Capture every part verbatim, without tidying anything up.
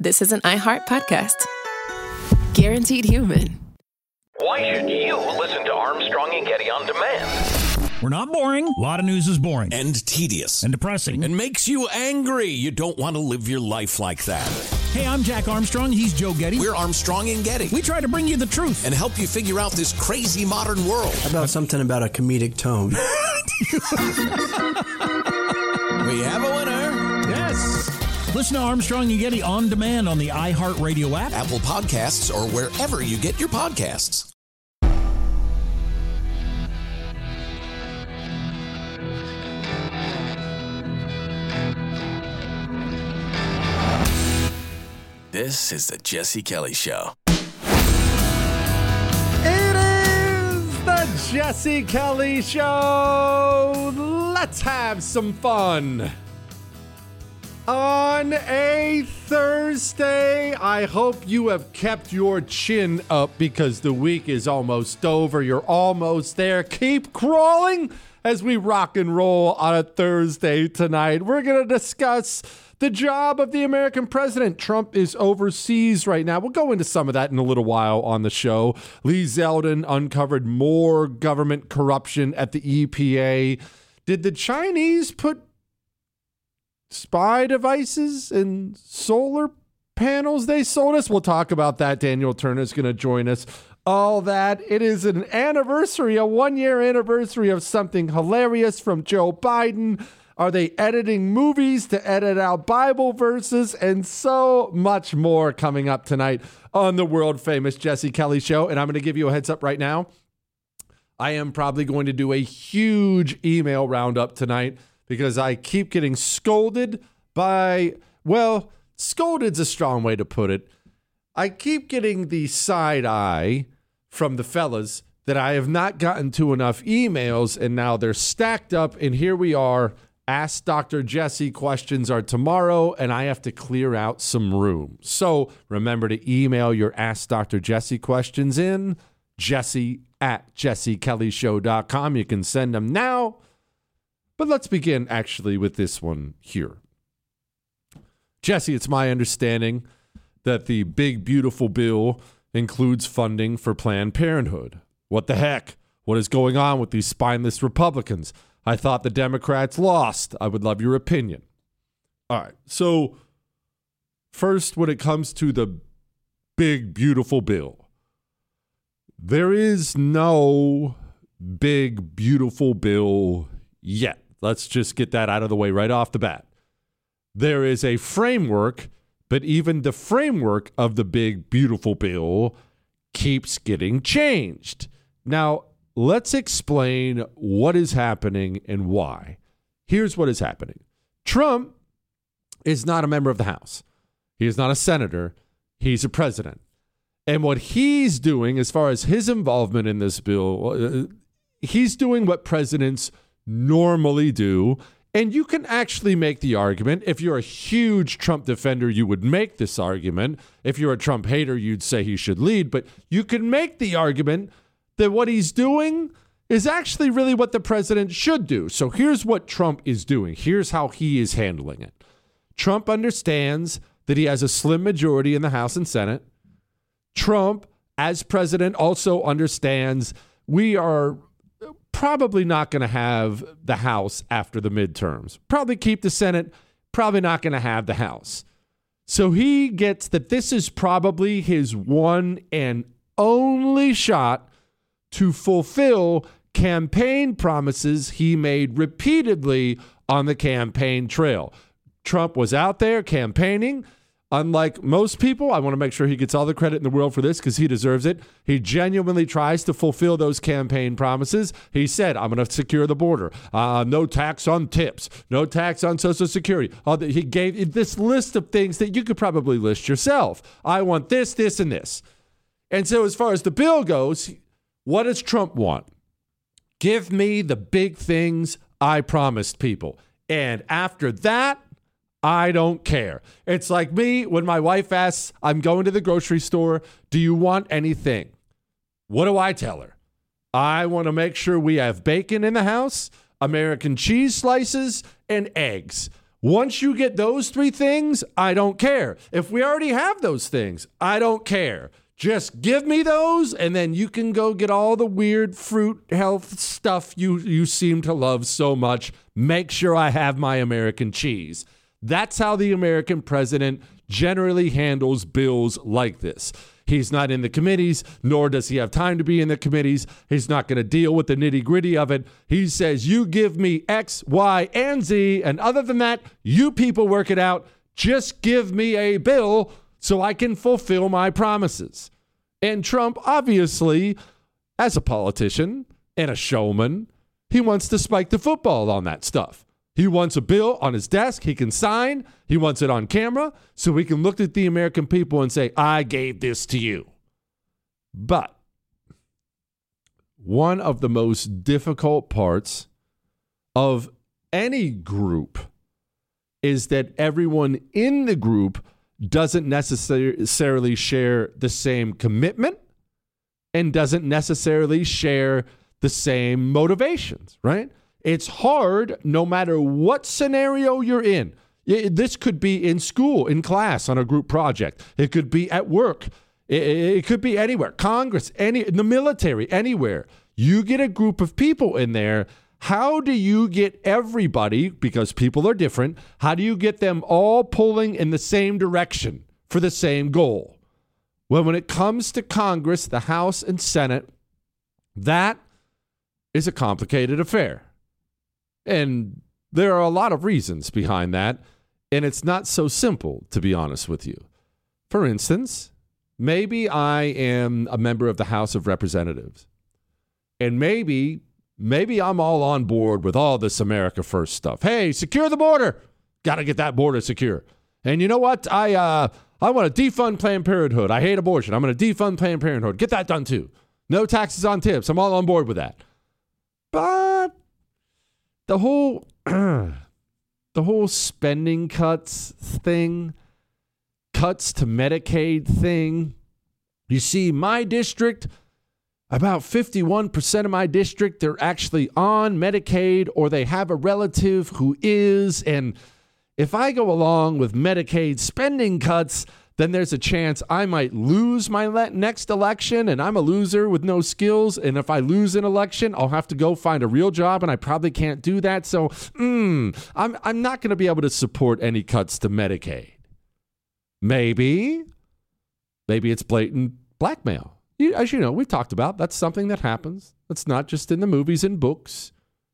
this is an iHeart podcast. Guaranteed human. Why should you listen to Armstrong and Getty on demand? We're not boring. A lot of news is boring. And tedious. And depressing. And makes you angry. You don't want to live your life like that. Hey, I'm Jack Armstrong. He's Joe Getty. We're Armstrong and Getty. We try to bring you the truth. And help you figure out this crazy modern world. How about something about a comedic tone? We have a winner. Yes. Listen to Armstrong and Getty on demand on the iHeartRadio app, Apple Podcasts, or wherever you get your podcasts. This is the Jesse Kelly Show. It is the Jesse Kelly Show. Let's have some fun. On a Thursday, I hope you have kept your chin up because the week is almost over. You're almost there. Keep crawling as we rock and roll on a Thursday tonight. We're going to discuss the job of the American president. Trump is overseas right now. We'll go into some of that in a little while on the show. Lee Zeldin uncovered more government corruption at the E P A. Did the Chinese put spy devices and solar panels they sold us? We'll talk about that. Daniel Turner is going to join us. All that. It is an anniversary, a one-year anniversary of something hilarious from Joe Biden. Are they editing movies to edit out Bible verses? And so much more coming up tonight on the world-famous Jesse Kelly Show. And I'm going to give you a heads up right now. I am probably going to do a huge email roundup tonight because I keep getting scolded by, well, scolded's a strong way to put it. I keep getting the side eye from the fellas that I have not gotten to enough emails, and now they're stacked up, and here we are. Ask Doctor Jesse questions are tomorrow, and I have to clear out some room. So remember to email your Ask Doctor Jesse questions in, Jesse at jesse kelly show dot com. You can send them now. But let's begin actually with this one here. Jesse, it's my understanding that the big, beautiful bill includes funding for Planned Parenthood. What the heck? What is going on with these spineless Republicans? I thought the Democrats lost. I would love your opinion. All right. So first, when it comes to the big, beautiful bill, there is no big, beautiful bill yet. Let's just get that out of the way right off the bat. There is a framework, but even the framework of the big, beautiful bill keeps getting changed. Now, let's explain what is happening and why. Here's what is happening. Trump is not a member of the House. He is not a senator. He's a president. And what he's doing, as far as his involvement in this bill, uh, he's doing what presidents normally do. And you can actually make the argument. If you're a huge Trump defender, you would make this argument. If you're a Trump hater, you'd say he should lead. But you can make the argument that what he's doing is actually really what the president should do. So here's what Trump is doing. Here's how he is handling it. Trump understands that he has a slim majority in the House and Senate. Trump, as president, also understands we are probably not going to have the House after the midterms. Probably keep the Senate, probably not going to have the House. So he gets that this is probably his one and only shot to fulfill campaign promises he made repeatedly on the campaign trail. Trump was out there campaigning. Unlike most people, I want to make sure he gets all the credit in the world for this because he deserves it. He genuinely tries to fulfill those campaign promises. He said, I'm going to secure the border. Uh, no tax on tips. No tax on Social Security. Uh, he gave this list of things that you could probably list yourself. I want this, this, and this. And so as far as the bill goes, what does Trump want? Give me the big things I promised people. And after that, I don't care. It's like me when my wife asks, I'm going to the grocery store. Do you want anything? What do I tell her? I want to make sure we have bacon in the house, American cheese slices, and eggs. Once you get those three things, I don't care. If we already have those things, I don't care. Just give me those, and then you can go get all the weird fruit health stuff you, you seem to love so much. Make sure I have my American cheese. That's how the American president generally handles bills like this. He's not in the committees, nor does he have time to be in the committees. He's not going to deal with the nitty-gritty of it. He says, you give me X, Y, and Z, and other than that, you people work it out. Just give me a bill so I can fulfill my promises. And Trump, obviously, as a politician and a showman, he wants to spike the football on that stuff. He wants a bill on his desk he can sign. He wants it on camera so he can look at the American people and say, I gave this to you. But one of the most difficult parts of any group is that everyone in the group doesn't necessarily share the same commitment and doesn't necessarily share the same motivations, right? It's hard no matter what scenario you're in. This could be in school, in class, on a group project. It could be at work. It could be anywhere. Congress, any, in the military, anywhere. You get a group of people in there. How do you get everybody, because people are different, how do you get them all pulling in the same direction for the same goal? Well, when it comes to Congress, the House and Senate, that is a complicated affair. And there are a lot of reasons behind that, and it's not so simple, to be honest with you. For instance, maybe I am a member of the House of Representatives, and maybe, maybe I'm all on board with all this America First stuff. Hey, secure the border. Got to get that border secure. And you know what? I uh, I want to defund Planned Parenthood. I hate abortion. I'm going to defund Planned Parenthood. Get that done too. No taxes on tips. I'm all on board with that. But the whole the whole spending cuts thing, cuts to Medicaid thing, you see, my district, about fifty-one percent of my district, they're actually on Medicaid or they have a relative who is. And if I go along with Medicaid spending cuts, then there's a chance I might lose my le- next election, and I'm a loser with no skills. And if I lose an election, I'll have to go find a real job, and I probably can't do that. So mm, I'm, I'm not going to be able to support any cuts to Medicaid. Maybe, maybe it's blatant blackmail. You, as you know, we've talked about, that's something that happens. That's not just in the movies and books.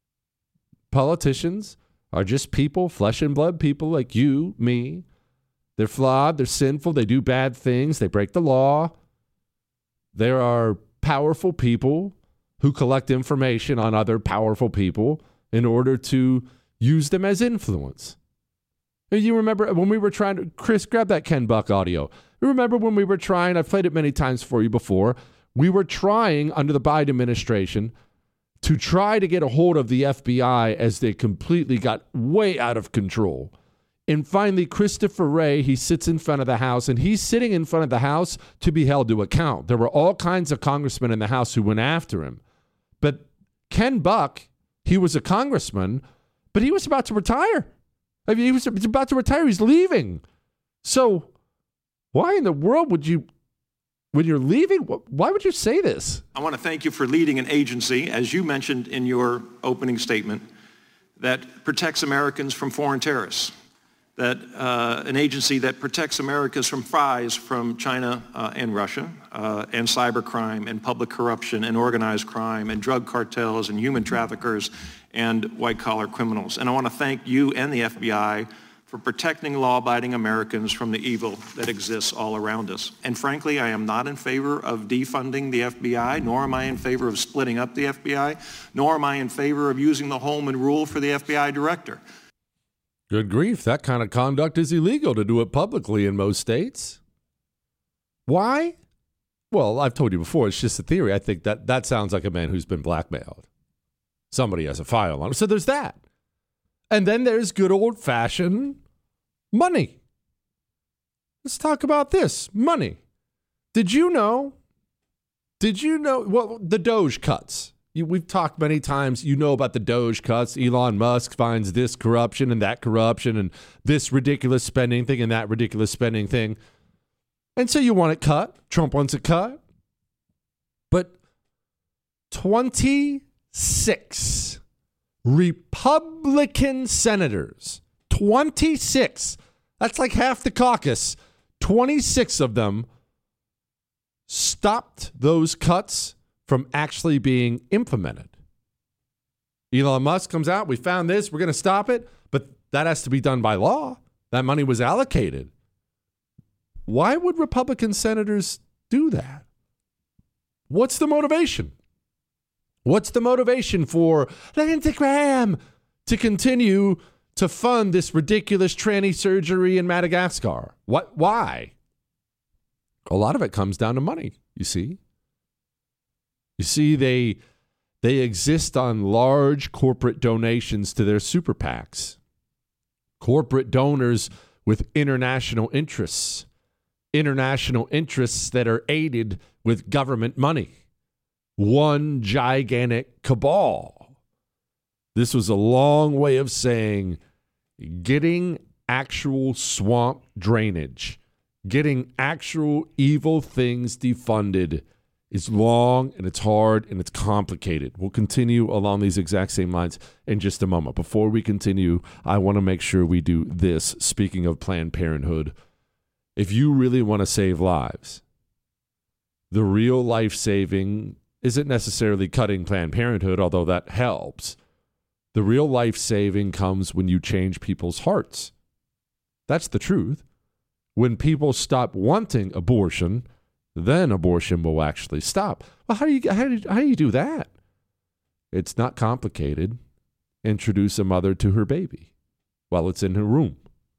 Politicians are just people, flesh and blood people like you, me. They're flawed, they're sinful, they do bad things, they break the law. There are powerful people who collect information on other powerful people in order to use them as influence. You remember when we were trying to, Chris, grab that Ken Buck audio. You remember when we were trying, I've played it many times for you before, we were trying under the Biden administration to try to get a hold of the F B I as they completely got way out of control. And finally, Christopher Wray, he sits in front of the House, and he's sitting in front of the House to be held to account. There were all kinds of congressmen in the House who went after him. But Ken Buck, he was a congressman, but he was about to retire. I mean, he was about to retire. He's leaving. So why in the world would you, when you're leaving, why would you say this? I want to thank you for leading an agency, as you mentioned in your opening statement, that protects Americans from foreign terrorists. That uh, an agency that protects Americans from spies from China uh, and Russia, uh, and cybercrime and public corruption and organized crime and drug cartels and human traffickers and white-collar criminals. And I want to thank you and the F B I for protecting law-abiding Americans from the evil that exists all around us. And frankly, I am not in favor of defunding the F B I, nor am I in favor of splitting up the F B I, nor am I in favor of using the Holman Rule for the F B I director. Good grief, that kind of conduct is illegal to do it publicly in most states. Why? Well, I've told you before, it's just a theory. I think that that sounds like a man who's been blackmailed. Somebody has a file on him. So there's that. And then there's good old-fashioned money. Let's talk about this. Money. Did you know? Did you know? Well, the Doge cuts. You, we've talked many times, you know about the Doge cuts. Elon Musk finds this corruption and that corruption and this ridiculous spending thing and that ridiculous spending thing. And so you want it cut. Trump wants it cut. But twenty-six Republican senators, twenty-six, that's like half the caucus, twenty-six of them stopped those cuts from actually being implemented. Elon Musk comes out, we found this, we're going to stop it, but that has to be done by law. That money was allocated. Why would Republican senators do that? What's the motivation? What's the motivation for Lindsey Graham to continue to fund this ridiculous tranny surgery in Madagascar? What? Why? A lot of it comes down to money, you see. You see, they they exist on large corporate donations to their super PACs. Corporate donors with international interests. International interests that are aided with government money. One gigantic cabal. This was a long way of saying getting actual swamp drainage, getting actual evil things defunded is long and it's hard and it's complicated. We'll continue along these exact same lines in just a moment. Before we continue, I want to make sure we do this. Speaking of Planned Parenthood, if you really want to save lives, the real life-saving isn't necessarily cutting Planned Parenthood, although that helps. The real life-saving comes when you change people's hearts. That's the truth. When people stop wanting abortion, then abortion will actually stop. Well, how do you how do you, how do you do that? It's not complicated. Introduce a mother to her baby while it's in her womb.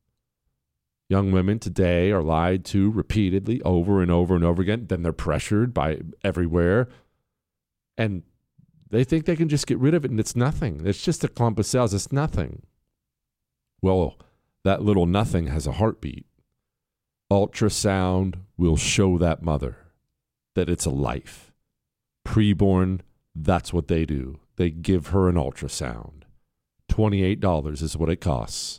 Young women today are lied to repeatedly over and over and over again. Then they're pressured by everywhere. And they think they can just get rid of it, and it's nothing. It's just a clump of cells. It's nothing. Well, that little nothing has a heartbeat. Ultrasound will show that mother that it's a life. Preborn, that's what they do. They give her an ultrasound. twenty-eight dollars is what it costs.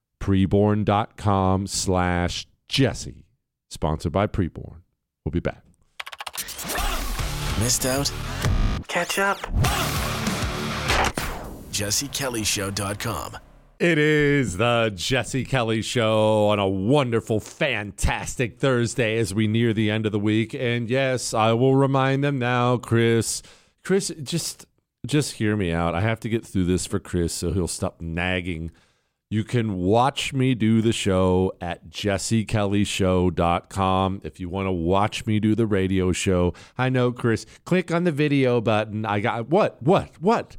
Preborn.com slash Jesse. Sponsored by Preborn. We'll be back. Missed out? Catch up. Jesse Kelly Show dot com. It is the Jesse Kelly Show on a wonderful, fantastic Thursday as we near the end of the week. And yes, I will remind them now, Chris. Chris, just just hear me out. I have to get through this for Chris so he'll stop nagging. You can watch me do the show at Jesse Kelly Show dot com if you want to watch me do the radio show. I know, Chris. Click on the video button. I got what? What? What?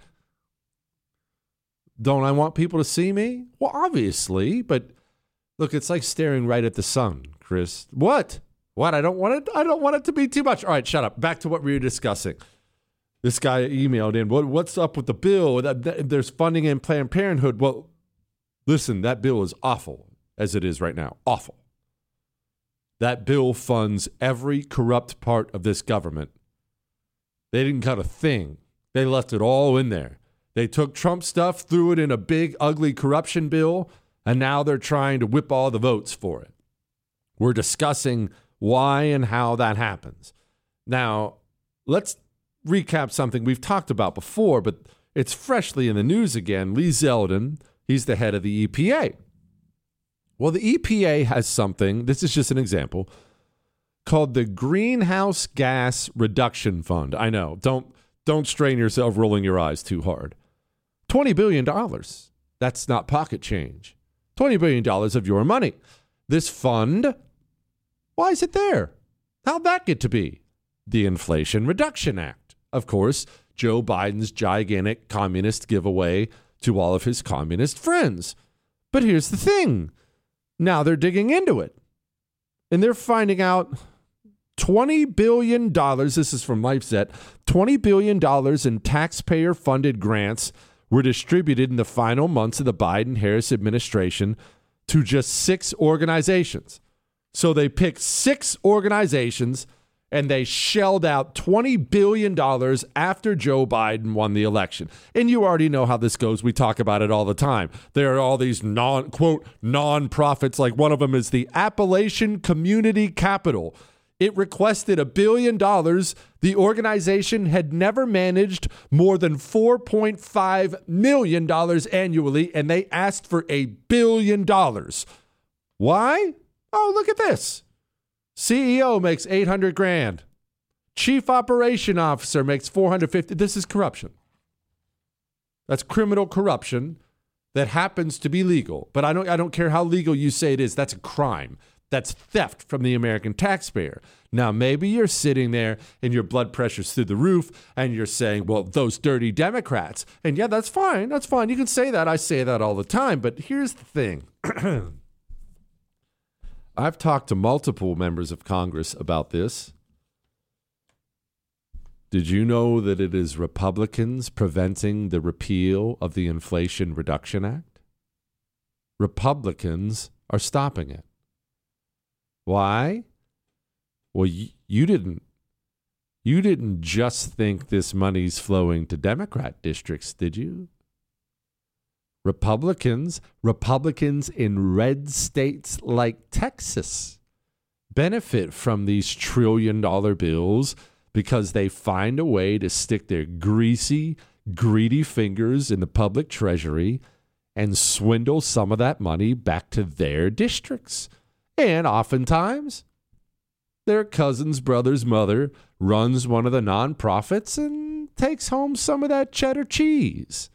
Don't I want people to see me? Well, obviously, but look, it's like staring right at the sun, Chris. What? What? I don't want it. I don't want it to be too much. All right, shut up. Back to what we were discussing. This guy emailed in. What? What's up with the bill? There's funding in Planned Parenthood. Well, listen, that bill is awful as it is right now. Awful. That bill funds every corrupt part of this government. They didn't cut a thing. They left it all in there. They took Trump stuff, threw it in a big, ugly corruption bill, and now they're trying to whip all the votes for it. We're discussing why and how that happens. Now, let's recap something we've talked about before, but it's freshly in the news again. Lee Zeldin, he's the head of the E P A. Well, the E P A has something, this is just an example, called the Greenhouse Gas Reduction Fund. I know, don't, don't strain yourself rolling your eyes too hard. twenty billion dollars. That's not pocket change. twenty billion dollars of your money. This fund, why is it there? How'd that get to be? The Inflation Reduction Act. Of course, Joe Biden's gigantic communist giveaway to all of his communist friends. But here's the thing. Now they're digging into it. And they're finding out twenty billion dollars, this is from LifeSet, twenty billion dollars in taxpayer-funded grants were distributed in the final months of the Biden-Harris administration to just six organizations. So they picked six organizations and they shelled out twenty billion dollars after Joe Biden won the election. And you already know how this goes. We talk about it all the time. There are all these non, quote, non-profits, like one of them is the Appalachian Community Capital. It requested a billion dollars. The organization had never managed more than four point five million dollars annually, and they asked for a billion dollars. Why? Oh, look at this. C E O makes eight hundred grand. Chief Operation Officer makes four hundred fifty. This is corruption. That's criminal corruption that happens to be legal. But I don't I don't care how legal you say it is. That's a crime. That's theft from the American taxpayer. Now, maybe you're sitting there and your blood pressure's through the roof and you're saying, well, those dirty Democrats. And yeah, that's fine. That's fine. You can say that. I say that all the time. But here's the thing. I've talked to multiple members of Congress about this. Did you know that it is Republicans preventing the repeal of the Inflation Reduction Act? Republicans are stopping it. Why? Well, you, you didn't you didn't just think this money's flowing to Democrat districts, did you? Republicans, Republicans in red states like Texas benefit from these trillion dollar bills because they find a way to stick their greasy, greedy fingers in the public treasury and swindle some of that money back to their districts. And oftentimes, their cousin's brother's mother runs one of the nonprofits and takes home some of that cheddar cheese.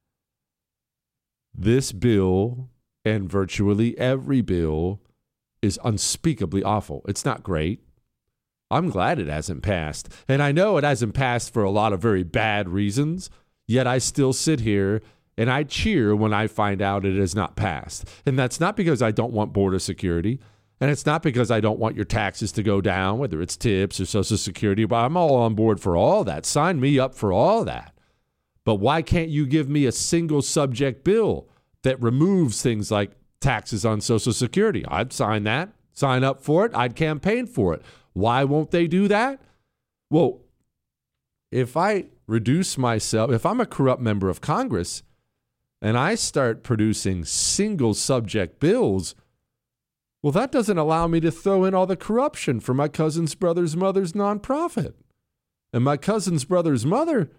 This bill, and virtually every bill, is unspeakably awful. It's not great. I'm glad it hasn't passed. And I know it hasn't passed for a lot of very bad reasons, yet I still sit here and I cheer when I find out it has not passed. And that's not because I don't want border security. And it's not because I don't want your taxes to go down, whether it's tips or Social Security. But I'm all on board for all that. Sign me up for all that. But why can't you give me a single subject bill that removes things like taxes on Social Security? I'd sign that, sign up for it. I'd campaign for it. Why won't they do that? Well, if I reduce myself, if I'm a corrupt member of Congress, and I start producing single subject bills, well, that doesn't allow me to throw in all the corruption for my cousin's brother's mother's nonprofit. And my cousin's brother's mother,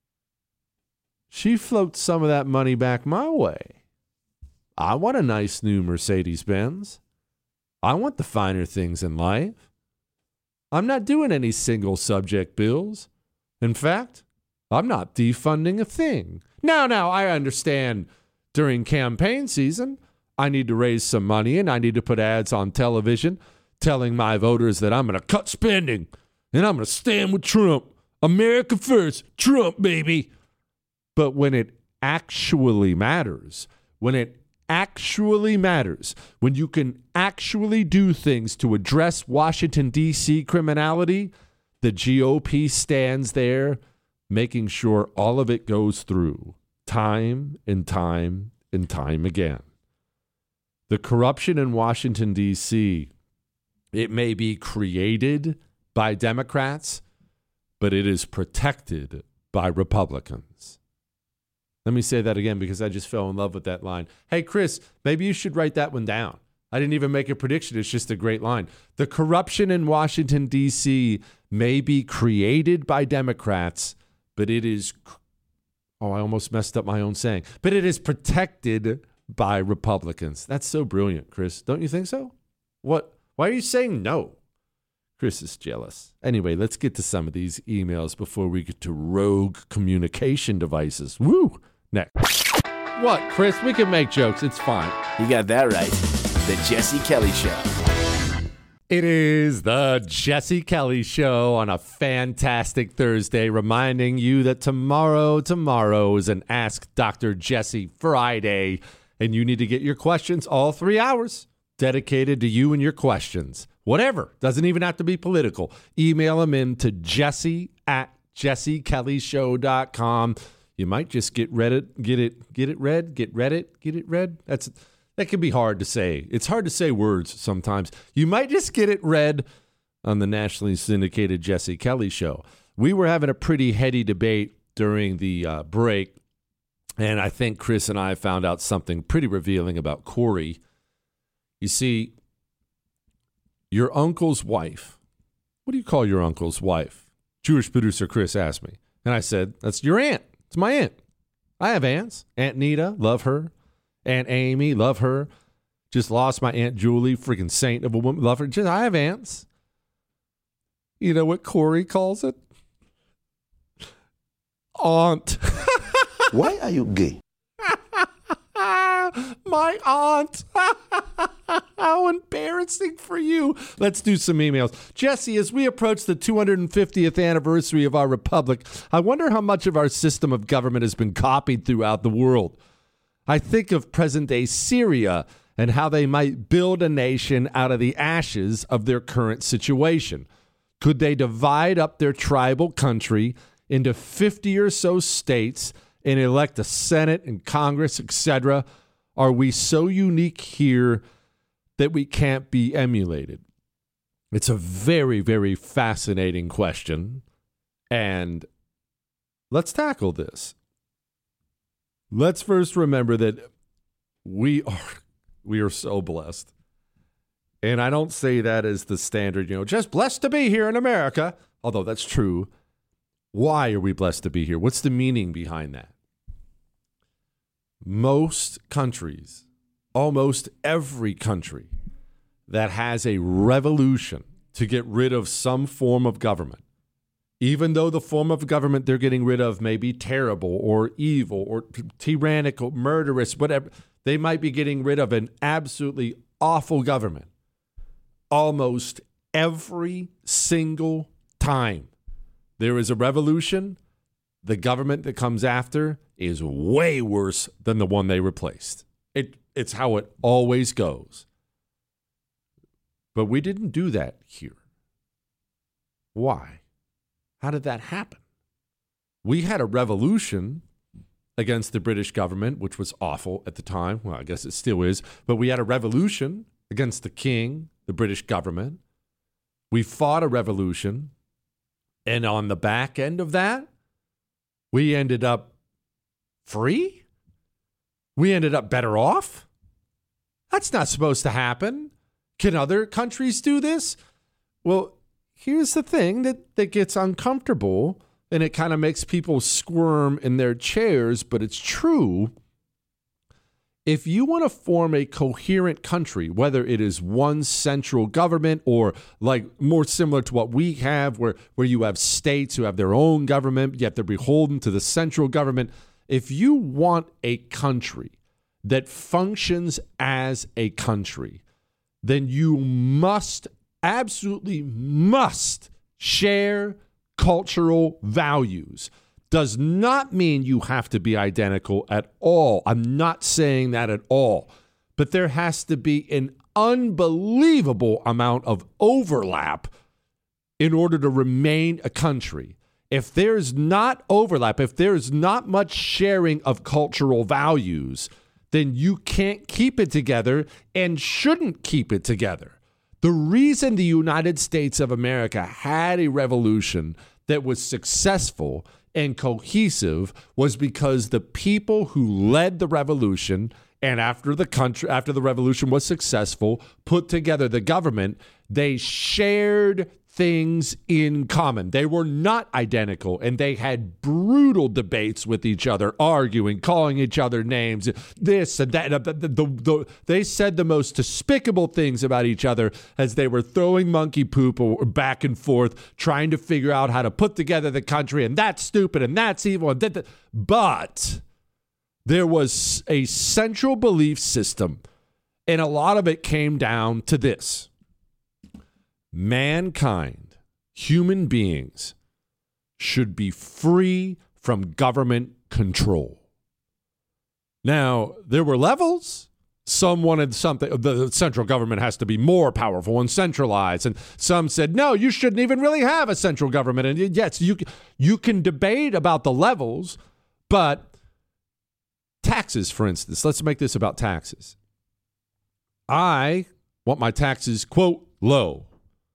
she floats some of that money back my way. I want a nice new Mercedes-Benz. I want the finer things in life. I'm not doing any single subject bills. In fact, I'm not defunding a thing. Now, now, I understand during campaign season, I need to raise some money and I need to put ads on television telling my voters that I'm going to cut spending and I'm going to stand with Trump. America first, Trump, baby. But when it actually matters, when it actually matters, when you can actually do things to address Washington, D C criminality, the G O P stands there making sure all of it goes through time and time and time again. The corruption in Washington, D C, it may be created by Democrats, but it is protected by Republicans. Let me say that again because I just fell in love with that line. Hey, Chris, maybe you should write that one down. I didn't even make a prediction. It's just a great line. The corruption in Washington, D C may be created by Democrats, but it is, oh, I almost messed up my own saying, but it is protected by Republicans. That's so brilliant, Chris. Don't you think so? What? Why are you saying no? Chris is jealous. Anyway, let's get to some of these emails before we get to rogue communication devices. Woo! Next. What, Chris? We can make jokes. It's fine. You got that right. The Jesse Kelly Show. It is the Jesse Kelly Show on a fantastic Thursday, reminding you that tomorrow, tomorrow is an Ask Doctor Jesse Friday, and you need to get your questions all three hours dedicated to you and your questions. Whatever. Doesn't even have to be political. Email them in to Jesse at jesse kelly show dot com. You might just get read it, get it, get it read, get read it, get it read. That's that can be hard to say. It's hard to say words sometimes. You might just get it read on the nationally syndicated Jesse Kelly Show. We were having a pretty heady debate during the uh, break, and I think Chris and I found out something pretty revealing about Corey. You see, your uncle's wife, what do you call your uncle's wife? Jewish producer Chris asked me. And I said, that's your aunt. It's my aunt. I have aunts. Aunt Nita, love her. Aunt Amy, love her. Just lost my Aunt Julie, freaking saint of a woman, love her. Just, I have aunts. You know what Corey calls it? Aunt. Why are you gay? My aunt. How embarrassing for you. Let's do some emails. Jesse, as we approach the two hundred fiftieth anniversary of our republic, I wonder how much of our system of government has been copied throughout the world. I think of present-day Syria and how they might build a nation out of the ashes of their current situation. Could they divide up their tribal country into fifty or so states and elect a Senate and Congress, et cetera? Are we so unique here that we can't be emulated? It's a very, very fascinating question, and let's tackle this. Let's first remember that we are we are so blessed. And I don't say that as the standard, you know, just blessed to be here in America, although that's true. Why are we blessed to be here? What's the meaning behind that? Most countries, almost every country that has a revolution to get rid of some form of government, even though the form of government they're getting rid of may be terrible or evil or tyrannical, murderous, whatever, they might be getting rid of an absolutely awful government. Almost every single time there is a revolution, the government that comes after is way worse than the one they replaced. It, it's how it always goes. But we didn't do that here. Why? How did that happen? We had a revolution against the British government, which was awful at the time. Well, I guess it still is. But we had a revolution against the king, the British government. We fought a revolution. And on the back end of that, we ended up free? We ended up better off? That's not supposed to happen. Can other countries do this? Well, here's the thing that, that gets uncomfortable, and it kind of makes people squirm in their chairs, but it's true. If you want to form a coherent country, whether it is one central government or like more similar to what we have, where, where you have states who have their own government, yet they're beholden to the central government. If you want a country that functions as a country, then you must, absolutely must share cultural values. Does not mean you have to be identical at all. I'm not saying that at all. But there has to be an unbelievable amount of overlap in order to remain a country. If there's not overlap, if there's not much sharing of cultural values, then you can't keep it together and shouldn't keep it together. The reason the United States of America had a revolution that was successful and cohesive was because the people who led the revolution and after the country, after the revolution was successful, put together the government, they shared things in common. They were not identical, and they had brutal debates with each other, arguing, calling each other names, this and that. The, the, the, the, they said the most despicable things about each other as they were throwing monkey poop back and forth, trying to figure out how to put together the country, and that's stupid, and that's evil. And that, that. But there was a central belief system, and a lot of it came down to this. Mankind, human beings, should be free from government control. Now, there were levels. Some wanted something, the central government has to be more powerful and centralized. And some said, no, you shouldn't even really have a central government. And yes, you, you can debate about the levels, but taxes, for instance, let's make this about taxes. I want my taxes, quote, low.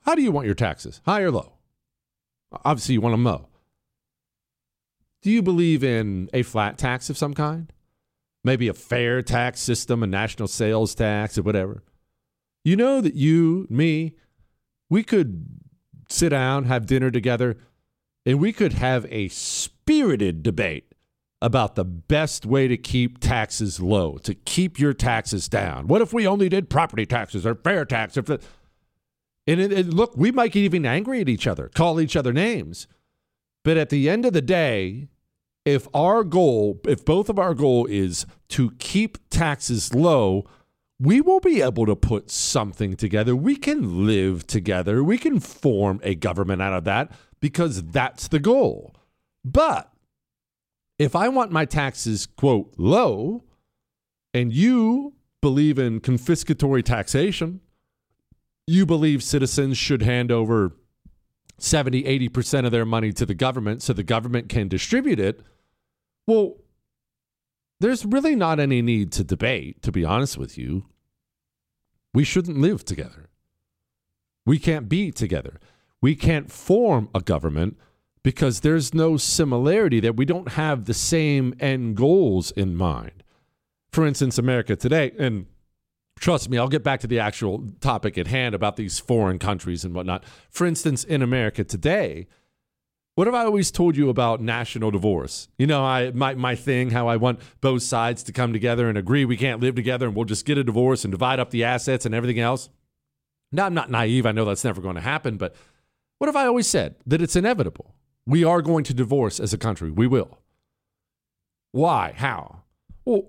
How do you want your taxes? High or low? Obviously, you want them low. Do you believe in a flat tax of some kind? Maybe a fair tax system, a national sales tax, or whatever. You know that you, me, we could sit down, have dinner together, and we could have a spirited debate about the best way to keep taxes low, to keep your taxes down. What if we only did property taxes or fair tax? If the, and it, it, look, we might get even angry at each other, call each other names. But at the end of the day, if our goal, if both of our goal is to keep taxes low, we will be able to put something together. We can live together. We can form a government out of that because that's the goal. But if I want my taxes, quote, low, and you believe in confiscatory taxation, you believe citizens should hand over seventy, eighty percent of their money to the government so the government can distribute it, well, there's really not any need to debate, to be honest with you. We shouldn't live together. We can't be together. We can't form a government because there's no similarity, that we don't have the same end goals in mind. For instance, America today, and trust me, I'll get back to the actual topic at hand about these foreign countries and whatnot. For instance, in America today, what have I always told you about national divorce? You know, I my, my thing, how I want both sides to come together and agree we can't live together and we'll just get a divorce and divide up the assets and everything else. Now, I'm not naive. I know that's never going to happen. But what have I always said? That it's inevitable. We are going to divorce as a country. We will. Why? How? Well,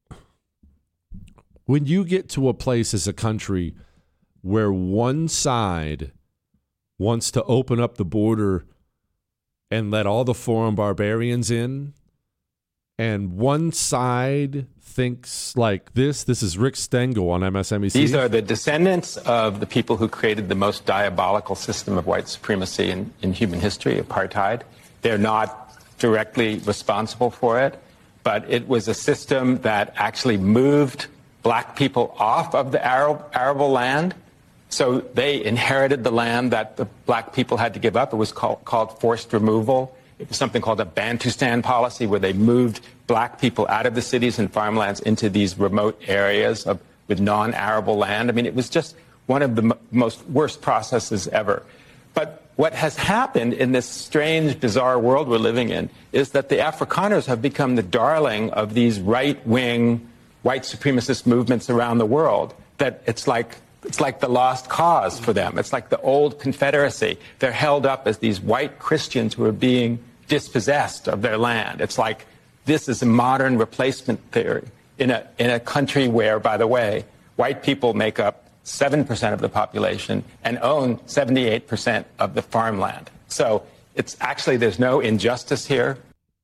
when you get to a place as a country where one side wants to open up the border and let all the foreign barbarians in, and one side thinks like this, this is Rick Stengel on M S N B C. These are the descendants of the people who created the most diabolical system of white supremacy in, in human history, apartheid. They're not directly responsible for it, but it was a system that actually moved black people off of the Arab, arable land. So they inherited the land that the black people had to give up. It was called, called forced removal. It was something called a Bantustan policy, where they moved black people out of the cities and farmlands into these remote areas of, with non-arable land. I mean, it was just one of the m- most worst processes ever. But what has happened in this strange, bizarre world we're living in is that the Afrikaners have become the darling of these right-wing white supremacist movements around the world, that it's like it's like the lost cause for them. It's like the old Confederacy. They're held up as these white Christians who are being dispossessed of their land. It's like this is a modern replacement theory in a in a country where, by the way, white people make up seven percent of the population and own seventy-eight percent of the farmland. So it's actually, there's no injustice here.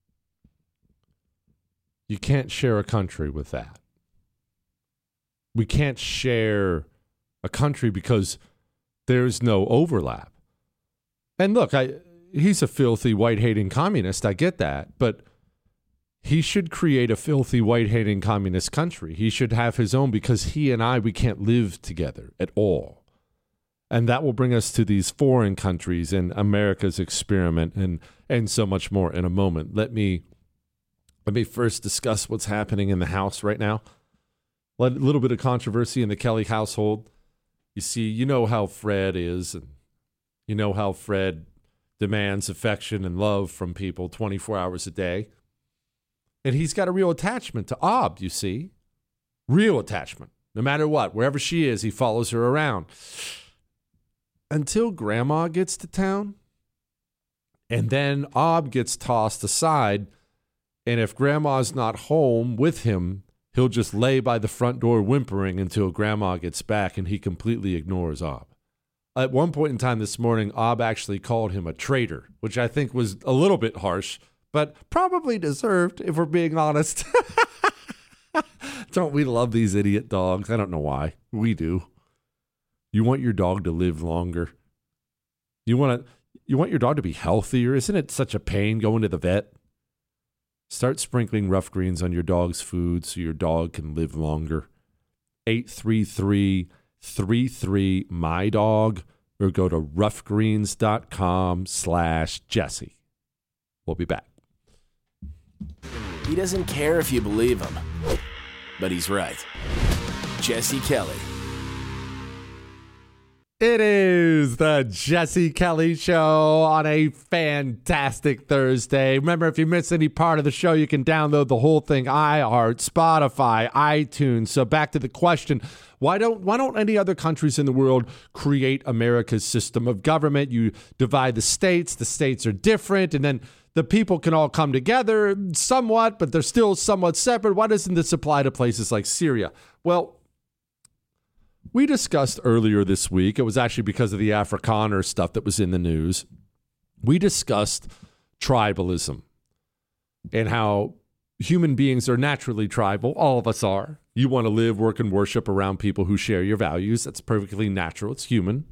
You can't share a country with that. We can't share a country because there's no overlap. And look, I he's a filthy white-hating communist. I get that. But he should create a filthy white-hating communist country. He should have his own, because he and I, we can't live together at all. And that will bring us to these foreign countries and America's experiment and and so much more in a moment. Let me let me first discuss what's happening in the House right now. A little bit of controversy in the Kelly household. You see, you know how Fred is, and you know how Fred demands affection and love from people twenty-four hours a day. And he's got a real attachment to Ob, you see. Real attachment. No matter what, wherever she is, he follows her around. Until Grandma gets to town, and then Ob gets tossed aside, and if Grandma's not home with him, he'll just lay by the front door whimpering until Grandma gets back, and he completely ignores Ob. At one point in time this morning, Ob actually called him a traitor, which I think was a little bit harsh, but probably deserved, if we're being honest. Don't we love these idiot dogs? I don't know why. We do. You want your dog to live longer. You want to, you want your dog to be healthier. Isn't it such a pain going to the vet? Start sprinkling Rough Greens on your dog's food so your dog can live longer. eight three three, three three, M Y, D O G. or go to roughgreens.com slash Jesse. We'll be back. He doesn't care if you believe him, but he's right. Jesse Kelly. It is the Jesse Kelly Show on a fantastic Thursday. Remember, if you miss any part of the show, you can download the whole thing, iHeart, Spotify, iTunes. So back to the question, why don't why don't any other countries in the world create America's system of government? You divide the states, the states are different, and then the people can all come together somewhat, but they're still somewhat separate. Why doesn't this apply to places like Syria? Well, we discussed earlier this week, it was actually because of the Afrikaner stuff that was in the news, we discussed tribalism and how human beings are naturally tribal. All of us are. You want to live, work, and worship around people who share your values. That's perfectly natural. It's human.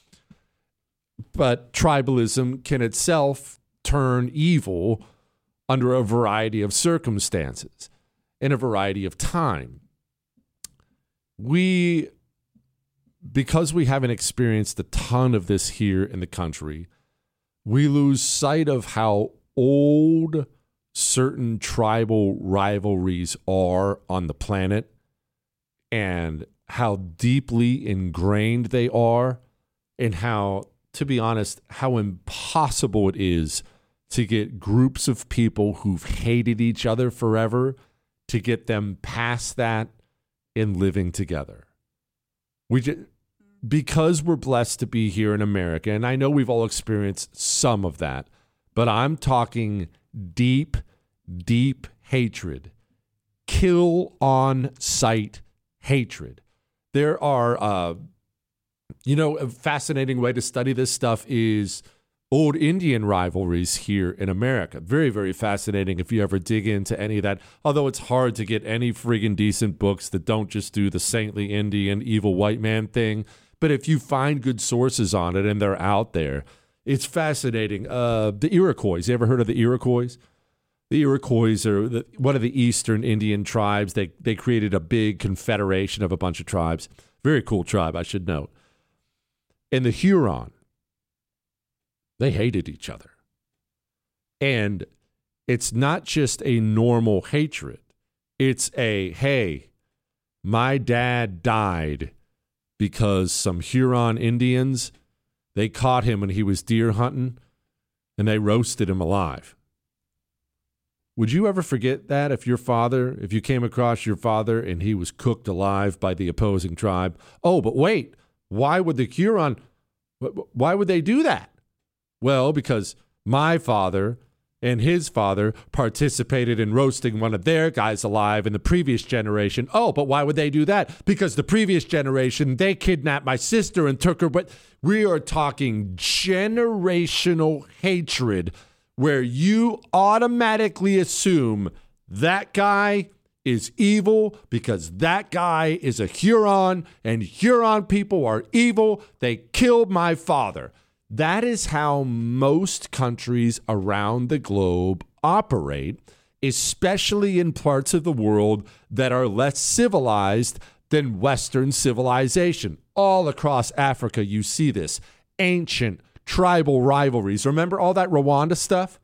But tribalism can itself turn evil under a variety of circumstances in a variety of time. We... Because we haven't experienced a ton of this here in the country, we lose sight of how old certain tribal rivalries are on the planet and how deeply ingrained they are and how, to be honest, how impossible it is to get groups of people who've hated each other forever to get them past that and living together. We just, because we're blessed to be here in America, and I know we've all experienced some of that, but I'm talking deep, deep hatred, kill on sight hatred. There are, uh, you know, a fascinating way to study this stuff is old Indian rivalries here in America. Very, very fascinating if you ever dig into any of that. Although it's hard to get any friggin' decent books that don't just do the saintly Indian evil white man thing. But if you find good sources on it and they're out there, it's fascinating. Uh, the Iroquois, you ever heard of the Iroquois? The Iroquois are the, one of the eastern Indian tribes. They, they created a big confederation of a bunch of tribes. Very cool tribe, I should note. And the Huron, they hated each other. And it's not just a normal hatred. It's a, hey, my dad died because some Huron Indians, they caught him when he was deer hunting and they roasted him alive. Would you ever forget that if your father, if you came across your father and he was cooked alive by the opposing tribe? Oh, but wait, why would the Huron, why would they do that? Well, because my father and his father participated in roasting one of their guys alive in the previous generation. Oh, but why would they do that? Because the previous generation, they kidnapped my sister and took her. But we are talking generational hatred where you automatically assume that guy is evil because that guy is a Huron and Huron people are evil. They killed my father. That is how most countries around the globe operate, especially in parts of the world that are less civilized than Western civilization. All across Africa, you see this. Ancient tribal rivalries. Remember all that Rwanda stuff?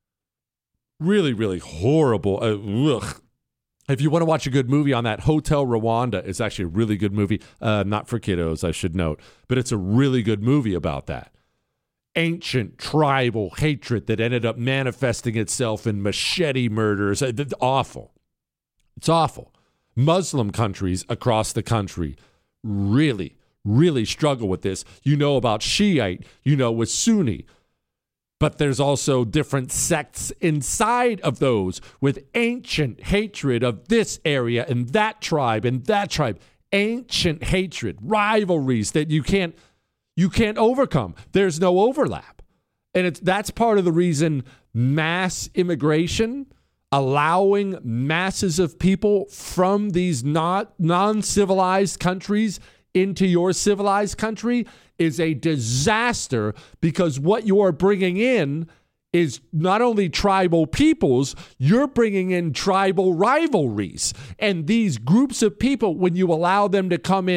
Really, really horrible. Uh, ugh. If you want to watch a good movie on that, Hotel Rwanda is actually a really good movie. Uh, not for kiddos, I should note. But it's a really good movie about that. Ancient tribal hatred that ended up manifesting itself in machete murders. It's awful. It's awful. Muslim countries across the country really, really struggle with this. You know about Shiite, you know with Sunni. But there's also different sects inside of those with ancient hatred of this area and that tribe and that tribe. Ancient hatred, rivalries that you can't You can't overcome. There's no overlap. And it's that's part of the reason mass immigration, allowing masses of people from these not non-civilized countries into your civilized country is a disaster, because what you are bringing in is not only tribal peoples, you're bringing in tribal rivalries. And these groups of people, when you allow them to come in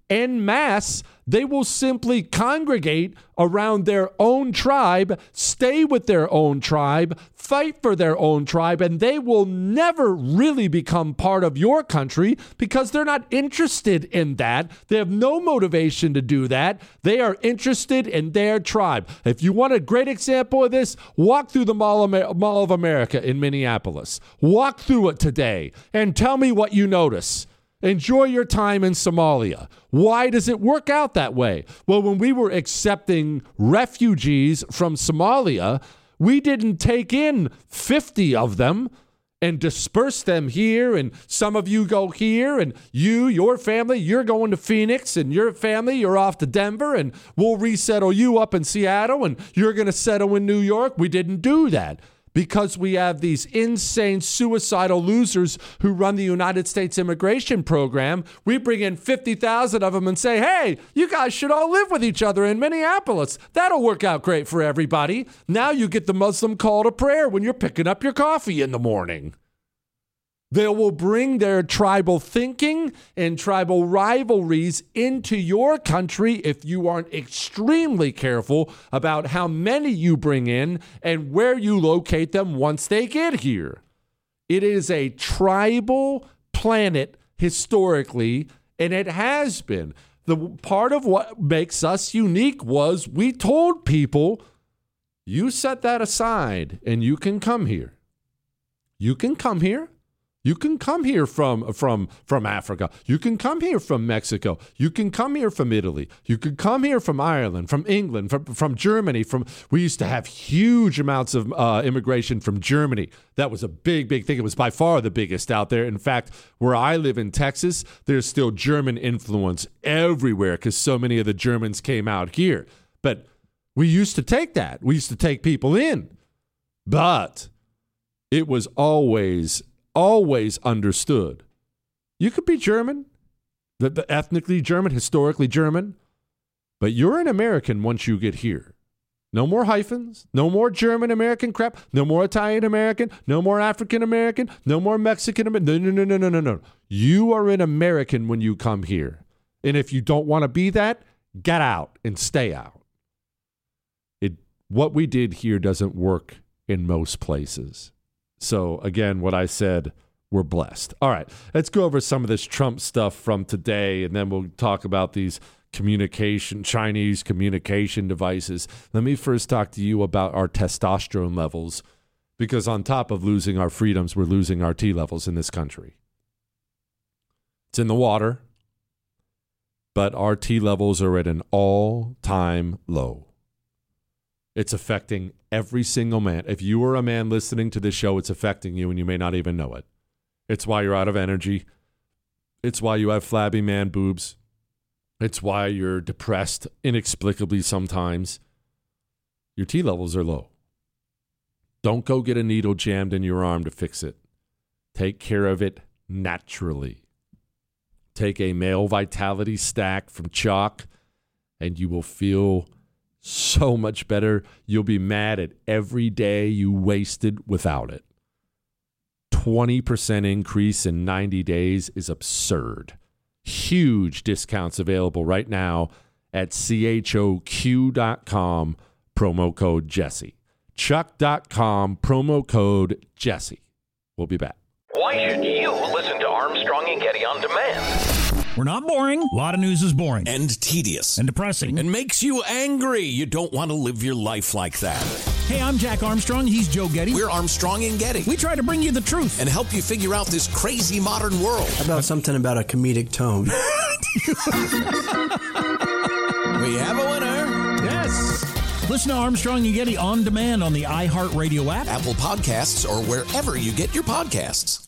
en masse, they will simply congregate around their own tribe, stay with their own tribe, fight for their own tribe, and they will never really become part of your country because they're not interested in that. They have no motivation to do that. They are interested in their tribe. If you want a great example of this, walk through the Mall of, Mall of America in Minneapolis. Walk through it today and tell me what you notice. Enjoy your time in Somalia. Why does it work out that way? Well, when we were accepting refugees from Somalia, we didn't take in fifty of them and disperse them here, and some of you go here, and you, your family, you're going to Phoenix, and your family, you're off to Denver, and we'll resettle you up in Seattle, and you're going to settle in New York. We didn't do that. Because we have these insane suicidal losers who run the United States immigration program, we bring in fifty thousand of them and say, hey, you guys should all live with each other in Minneapolis. That'll work out great for everybody. Now you get the Muslim call to prayer when you're picking up your coffee in the morning. They will bring their tribal thinking and tribal rivalries into your country if you aren't extremely careful about how many you bring in and where you locate them once they get here. It is a tribal planet historically, and it has been. The part of what makes us unique was we told people, you set that aside and you can come here. You can come here. You can come here from, from, from Africa. You can come here from Mexico. You can come here from Italy. You can come here from Ireland, from England, from, from Germany. From we used to have huge amounts of uh, immigration from Germany. That was a big, big thing. It was by far the biggest out there. In fact, where I live in Texas, there's still German influence everywhere because so many of the Germans came out here. But we used to take that. We used to take people in. But it was always... always understood. You could be German, the, the ethnically German, historically German, but you're an American once you get here. No more hyphens, no more German American crap, no more Italian American, no more African American, no more Mexican American. No, no, no, no, no, no, no. You are an American when you come here. And if you don't want to be that, get out and stay out. It what we did here doesn't work in most places. So, again, what I said, we're blessed. All right, let's go over some of this Trump stuff from today, and then we'll talk about these communication, Chinese communication devices. Let me first talk to you about our testosterone levels, because on top of losing our freedoms, we're losing our T levels in this country. It's in the water, but our T levels are at an all-time low. It's affecting every single man. If you are a man listening to this show, it's affecting you and you may not even know it. It's why you're out of energy. It's why you have flabby man boobs. It's why you're depressed inexplicably sometimes. Your T levels are low. Don't go get a needle jammed in your arm to fix it. Take care of it naturally. Take a male vitality stack from Chalk and you will feel so much better. You'll be mad at every day you wasted without it. twenty percent increase in ninety days is absurd. Huge discounts available right now at C H O Q dot com, promo code Jesse. Chuck dot com, promo code Jesse. We'll be back. Why should you listen to Armstrong and Getty on demand? We're not boring. A lot of news is boring. And tedious. And depressing. And makes you angry. You don't want to live your life like that. Hey, I'm Jack Armstrong. He's Joe Getty. We're Armstrong and Getty. We try to bring you the truth. And help you figure out this crazy modern world. How about something about a comedic tone? We have a winner. Yes. Listen to Armstrong and Getty on demand on the iHeartRadio app, Apple Podcasts, or wherever you get your podcasts.